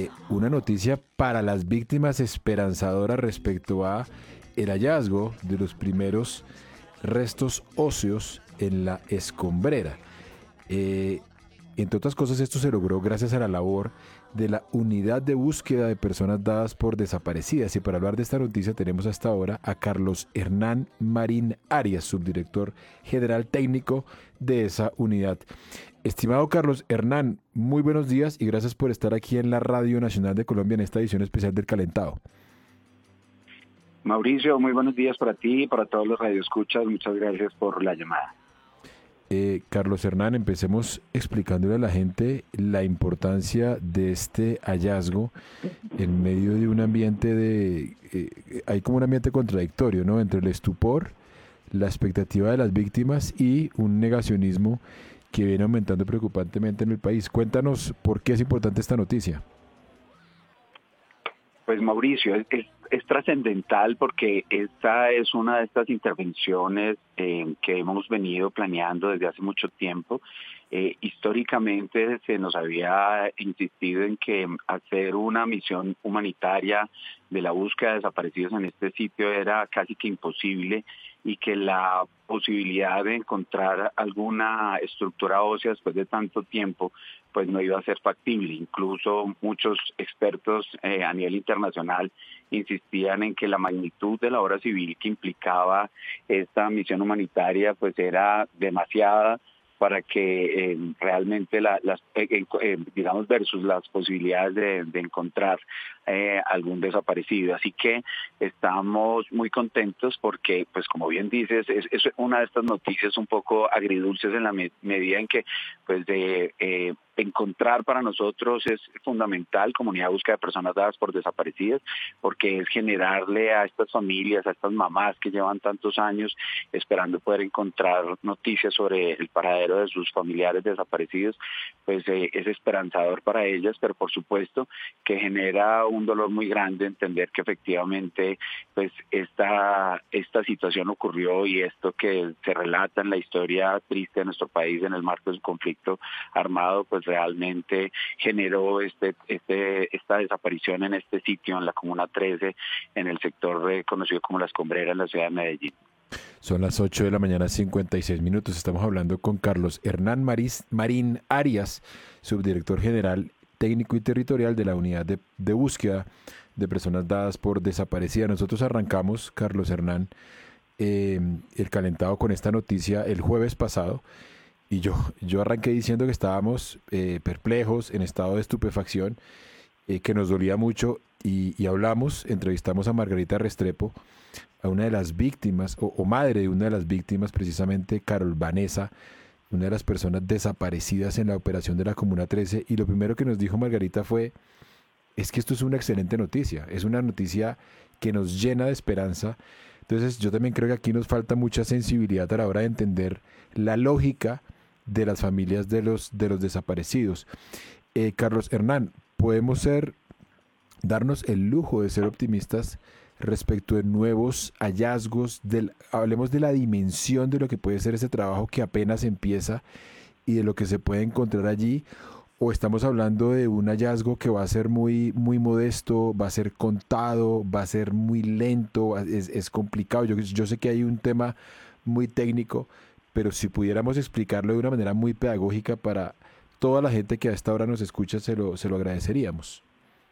una noticia para las víctimas esperanzadora respecto a el hallazgo de los primeros restos óseos en la Escombrera. Entre otras cosas, esto se logró gracias a la labor de la Unidad de Búsqueda de Personas Dadas por Desaparecidas. Y para hablar de esta noticia tenemos hasta ahora a Carlos Hernán Marín Arias, subdirector general técnico de esa unidad. Estimado Carlos Hernán, muy buenos días y gracias por estar aquí en la Radio Nacional de Colombia en esta edición especial del Calentado. Mauricio, muy buenos días para ti y para todos los radioescuchas. Muchas gracias por la llamada. Carlos Hernán, empecemos explicándole a la gente la importancia de este hallazgo en medio de un ambiente hay como un ambiente contradictorio, ¿no? Entre el estupor, la expectativa de las víctimas y un negacionismo que viene aumentando preocupantemente en el país. Cuéntanos por qué es importante esta noticia. Pues Mauricio, es trascendental porque esta es una de estas intervenciones que hemos venido planeando desde hace mucho tiempo. Históricamente se nos había insistido en que hacer una misión humanitaria de la búsqueda de desaparecidos en este sitio era casi que imposible y que la posibilidad de encontrar alguna estructura ósea después de tanto tiempo pues no iba a ser factible. Incluso muchos expertos a nivel internacional insistían en que la magnitud de la obra civil que implicaba esta misión humanitaria pues era demasiada para que realmente digamos versus las posibilidades de encontrar algún desaparecido. Así que estamos muy contentos porque, pues como bien dices, es una de estas noticias un poco agridulces en la medida en que pues encontrar para nosotros es fundamental comunidad de búsqueda de personas dadas por desaparecidas, porque es generarle a estas familias, a estas mamás que llevan tantos años esperando poder encontrar noticias sobre el paradero de sus familiares desaparecidos, pues es esperanzador para ellas, pero por supuesto que genera un dolor muy grande entender que efectivamente pues esta situación ocurrió y esto que se relata en la historia triste de nuestro país en el marco de un conflicto armado, pues realmente generó esta desaparición en este sitio, en la Comuna 13, en el sector conocido como La Escombrera, en la ciudad de Medellín. Son las 8 de la mañana, 56 minutos. Estamos hablando con Carlos Hernán Marín Arias, subdirector general técnico y territorial de la Unidad de Búsqueda de Personas Dadas por Desaparecidas. Nosotros arrancamos, Carlos Hernán, el calentado con esta noticia el jueves pasado. Y yo arranqué diciendo que estábamos perplejos, en estado de estupefacción, que nos dolía mucho y entrevistamos a Margarita Restrepo, a una de las víctimas, o madre de una de las víctimas, precisamente Carol Vanessa, una de las personas desaparecidas en la operación de la Comuna 13. Y lo primero que nos dijo Margarita es que esto es una excelente noticia, es una noticia que nos llena de esperanza. Entonces yo también creo que aquí nos falta mucha sensibilidad a la hora de entender la lógica de las familias de los desaparecidos. Carlos Hernán, ¿podemos darnos el lujo de ser optimistas respecto de nuevos hallazgos? Hablemos de la dimensión de lo que puede ser ese trabajo que apenas empieza y de lo que se puede encontrar allí, o estamos hablando de un hallazgo que va a ser muy, muy modesto, va a ser contado, va a ser muy lento, es complicado. Yo sé que hay un tema muy técnico, pero si pudiéramos explicarlo de una manera muy pedagógica para toda la gente que a esta hora nos escucha, se lo agradeceríamos.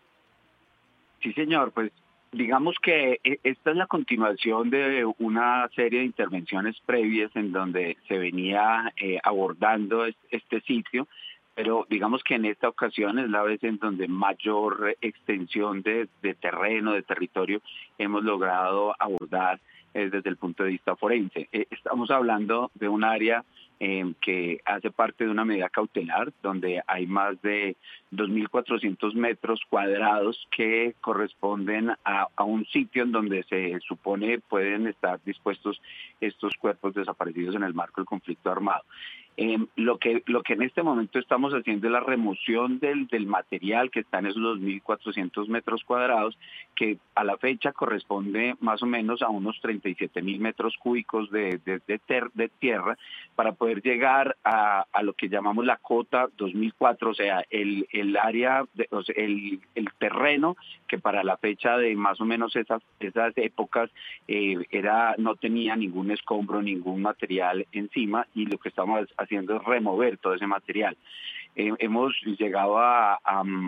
Sí, señor, pues digamos que esta es la continuación de una serie de intervenciones previas en donde se venía abordando este sitio, pero digamos que en esta ocasión es la vez en donde mayor extensión de terreno, de territorio, hemos logrado abordar desde el punto de vista forense. Estamos hablando de un área que hace parte de una medida cautelar, donde hay más de 2.400 metros cuadrados que corresponden a un sitio en donde se supone pueden estar dispuestos estos cuerpos desaparecidos en el marco del conflicto armado. Lo que en este momento estamos haciendo es la remoción del material que está en esos 2.400 metros cuadrados, que a la fecha corresponde más o menos a unos 37.000 metros cúbicos de tierra, para poder llegar a lo que llamamos la cota 2004, o sea, el área, o sea, el terreno que para la fecha de más o menos esas épocas no tenía ningún escombro, ningún material encima, y lo que estamos haciendo es remover todo ese material. Hemos llegado a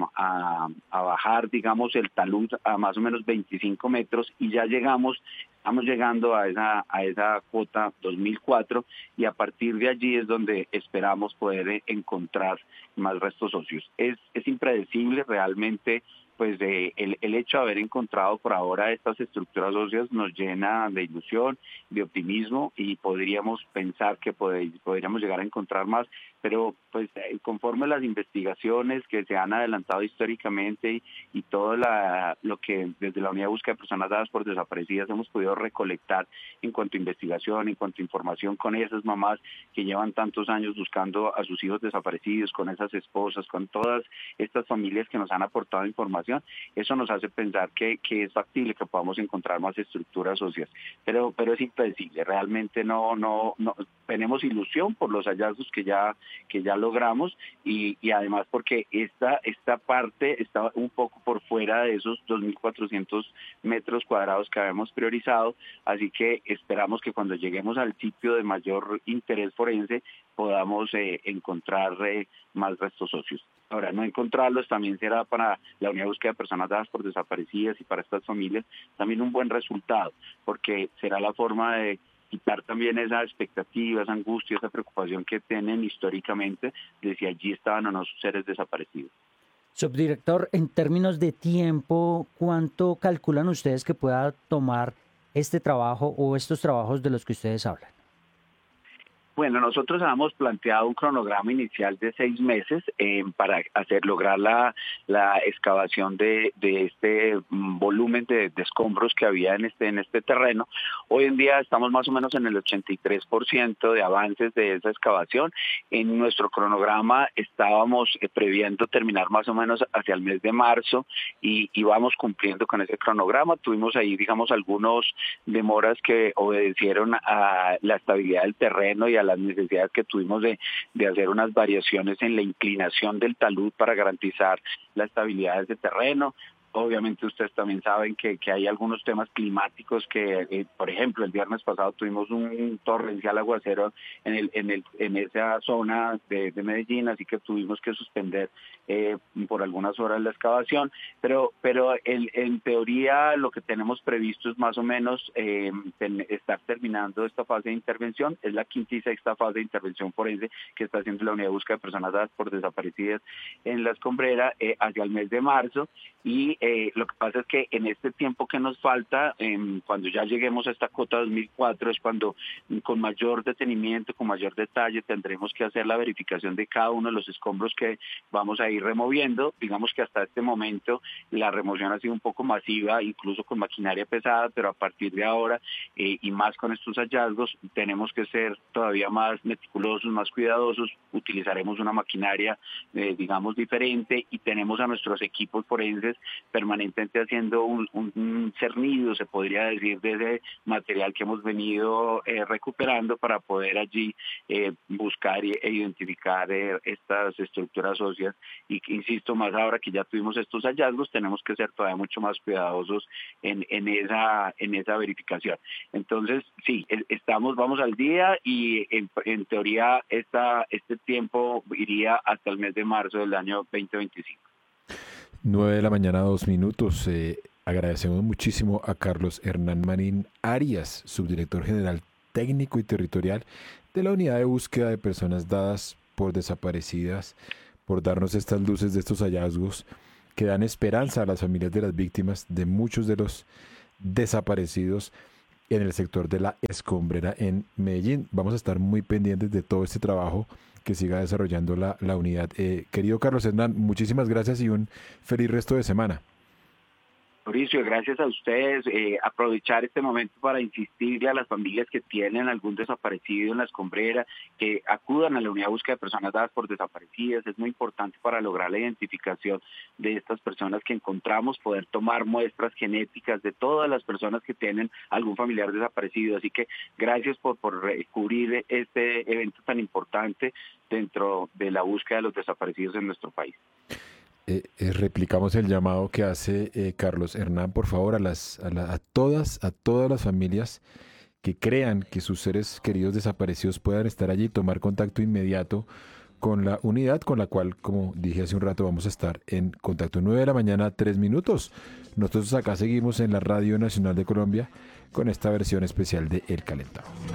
bajar, digamos, el talud a más o menos 25 metros y ya estamos llegando a esa cuota 2004, y a partir de allí es donde esperamos poder encontrar más restos óseos. Es impredecible realmente. Pues el hecho de haber encontrado por ahora estas estructuras óseas nos llena de ilusión, de optimismo, y podríamos pensar que podríamos llegar a encontrar más, pero pues conforme las investigaciones que se han adelantado históricamente y todo lo que desde la Unidad de Búsqueda de Personas Dadas por Desaparecidas hemos podido recolectar en cuanto a investigación, en cuanto a información con esas mamás que llevan tantos años buscando a sus hijos desaparecidos, con esas esposas, con todas estas familias que nos han aportado información, eso nos hace pensar que es factible que podamos encontrar más estructuras óseas, pero es impredecible. Realmente no tenemos ilusión por los hallazgos que ya logramos, y además porque esta parte está un poco por fuera de esos 2.400 metros cuadrados que habíamos priorizado, así que esperamos que cuando lleguemos al sitio de mayor interés forense podamos encontrar más restos óseos. Ahora, no encontrarlos también será para la Unidad de Búsqueda de Personas Dadas por Desaparecidas y para estas familias también un buen resultado, porque será la forma de quitar también esa expectativa, esa angustia, esa preocupación que tienen históricamente de si allí estaban o no sus seres desaparecidos. Subdirector, en términos de tiempo, ¿cuánto calculan ustedes que pueda tomar este trabajo o estos trabajos de los que ustedes hablan? Bueno, nosotros habíamos planteado un cronograma inicial de 6 meses para lograr la excavación de este volumen de escombros que había en este terreno. Hoy en día estamos más o menos en el 83% de avances de esa excavación. En nuestro cronograma estábamos previendo terminar más o menos hacia el mes de marzo, y vamos cumpliendo con ese cronograma. Tuvimos ahí, digamos, algunos demoras que obedecieron a la estabilidad del terreno y a las necesidades que tuvimos de hacer unas variaciones en la inclinación del talud para garantizar la estabilidad de ese terreno. Obviamente ustedes también saben que hay algunos temas climáticos que, por ejemplo, el viernes pasado tuvimos un torrencial aguacero en esa zona de Medellín, así que tuvimos que suspender por algunas horas la excavación, pero en teoría lo que tenemos previsto es más o menos estar terminando esta fase de intervención. Es la quinta y sexta fase de intervención forense que está haciendo la Unidad de Búsqueda de Personas Dadas por Desaparecidas en La Escombrera hacia el mes de marzo, y lo que pasa es que en este tiempo que nos falta, cuando ya lleguemos a esta cota 2004, es cuando con mayor detenimiento, con mayor detalle, tendremos que hacer la verificación de cada uno de los escombros que vamos a ir removiendo. Digamos que hasta este momento la remoción ha sido un poco masiva, incluso con maquinaria pesada, pero a partir de ahora y más con estos hallazgos tenemos que ser todavía más meticulosos, más cuidadosos. Utilizaremos una maquinaria, digamos, diferente, y tenemos a nuestros equipos forenses permanentemente haciendo un cernido, se podría decir, de ese material que hemos venido recuperando para poder allí buscar e identificar estas estructuras óseas. Y insisto, más ahora que ya tuvimos estos hallazgos, tenemos que ser todavía mucho más cuidadosos en esa verificación. Entonces, sí, vamos al día, y en teoría este tiempo iría hasta el mes de marzo del año 2025. 9 de la mañana, 2 minutos. Agradecemos muchísimo a Carlos Hernán Marín Arias, subdirector general técnico y territorial de la Unidad de Búsqueda de Personas Dadas por Desaparecidas, por darnos estas luces de estos hallazgos que dan esperanza a las familias de las víctimas de muchos de los desaparecidos en el sector de La Escombrera en Medellín. Vamos a estar muy pendientes de todo este trabajo que siga desarrollando la unidad. Querido Carlos Hernán, muchísimas gracias y un feliz resto de semana. Mauricio, gracias a ustedes. Aprovechar este momento para insistirle a las familias que tienen algún desaparecido en la escombrera, que acudan a la unidad de búsqueda de personas dadas por desaparecidas. Es muy importante para lograr la identificación de estas personas que encontramos, poder tomar muestras genéticas de todas las personas que tienen algún familiar desaparecido. Así que gracias por cubrir este evento tan importante dentro de la búsqueda de los desaparecidos en nuestro país. Replicamos el llamado que hace Carlos Hernán, por favor, a todas las familias que crean que sus seres queridos desaparecidos puedan estar allí y tomar contacto inmediato con la unidad con la cual, como dije hace un rato, vamos a estar en contacto. 9 de la mañana, 3 minutos. Nosotros acá seguimos en la Radio Nacional de Colombia con esta versión especial de El Calentado.